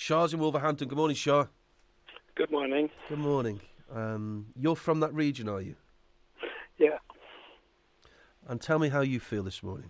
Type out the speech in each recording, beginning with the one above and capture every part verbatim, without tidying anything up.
Shah's in Wolverhampton. Good morning, Shah. Good morning. Good morning. Um, you're from that region, are you? Yeah. And tell me how you feel this morning.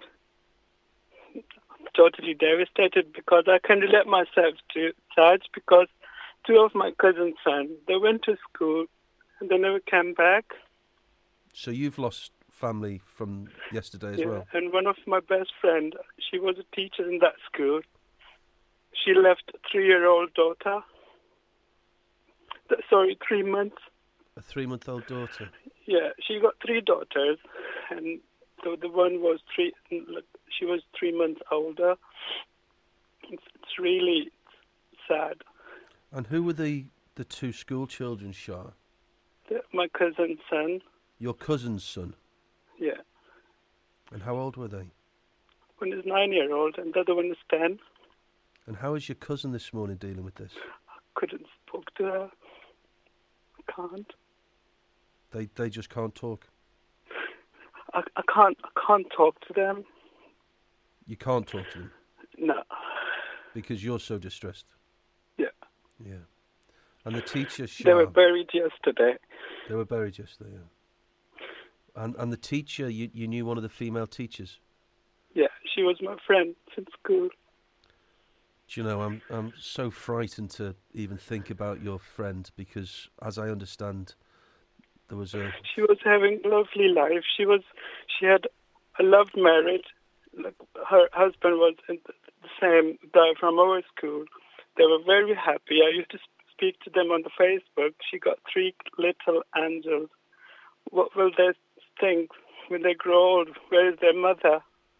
Totally devastated because I can relate myself to Sarge because two of my cousin's sons, they went to school and they never came back. So you've lost family from yesterday as yeah. well? And one of my best friend, she was a teacher in that school. She left a three-year-old daughter. Th- Sorry, three months. A three-month-old daughter? Yeah, she got three daughters, and the the one was three. She was three months older. It's, it's really sad. And who were the, the two school children, Shah? The, my cousin's son. Your cousin's son? Yeah. And how old were they? One is nine-year-old, and the other one is ten. And how is your cousin this morning dealing with this? I couldn't spoke to her. I can't. They they just can't talk? I, I can't. I can't talk to them. You can't talk to them? No. Because you're so distressed? Yeah. Yeah. And the teacher, Shah... They were buried yesterday. They were buried yesterday, yeah. And and the teacher, you, you knew one of the female teachers? Yeah, she was my friend since school. Do you know, I'm I'm so frightened to even think about your friend because, as I understand, there was a... She was having a lovely life. She was, she had a loved marriage. Like, her husband was in the same guy from our school. They were very happy. I used to speak to them on the Facebook. She got three little angels. What will they think when they grow old? Where is their mother?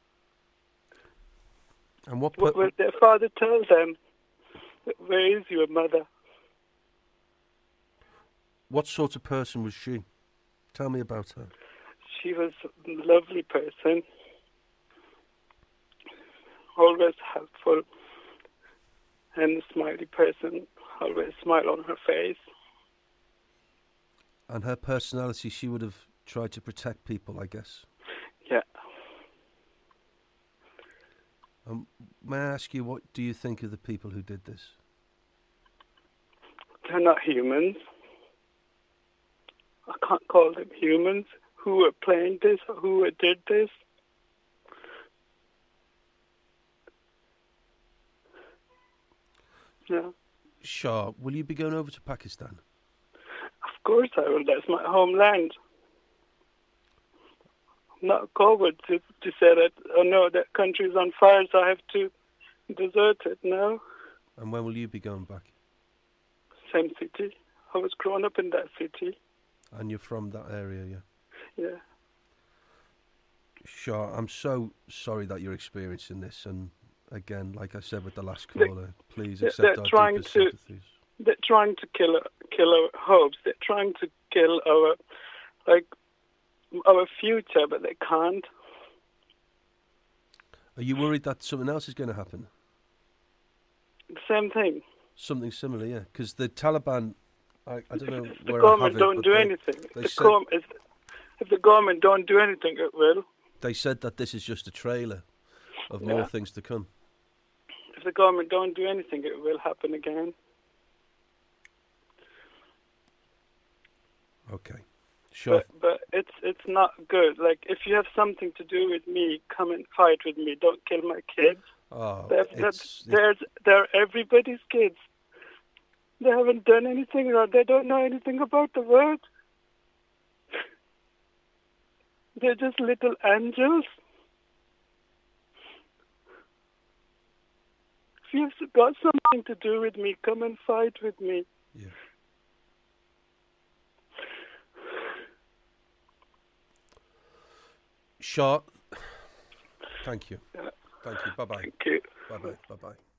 And what, what will their father tell them? Where is your mother? What sort of person was she? Tell me about her. She was a lovely person. Always helpful. And a smiley person. Always smile on her face. And her personality, she would have tried to protect people, I guess. Yeah. Um, may I ask you, what do you think of the people who did this? They're not humans. I can't call them humans. Who were playing this, who did this. Yeah. Shah, will you be going over to Pakistan? Of course I will. That's my homeland. I'm not coward to, to say that, oh no, that country is on fire, so I have to desert it. No. And when will you be going back? Same city. I was grown up in that city. And you're from that area, yeah? Yeah. Shah, I'm so sorry that you're experiencing this, and again, like I said with the last caller, they, please accept our trying deepest to, sympathies. They're trying to kill kill our hopes. They're trying to kill our like our future, but they can't. Are you worried that something else is going to happen? The same thing. Something similar, yeah. Because the Taliban, I, I don't know if the where government I have it, don't but do they, anything. They if, the said, com- if, if the government don't do anything, it will. They said that this is just a trailer of yeah. more things to come. If the government don't do anything, it will happen again. Okay, sure. But, but it's it's not good. Like, if you have something to do with me, come and fight with me. Don't kill my kids. Oh, they're, it's, they're, they're, they're everybody's kids. They haven't done anything wrong. They don't know anything about the world. They're just little angels. If you've got something to do with me, come and fight with me. Yeah. Shah, thank you. Yeah. Thank you. Bye-bye. Thank you. Bye-bye. Bye-bye.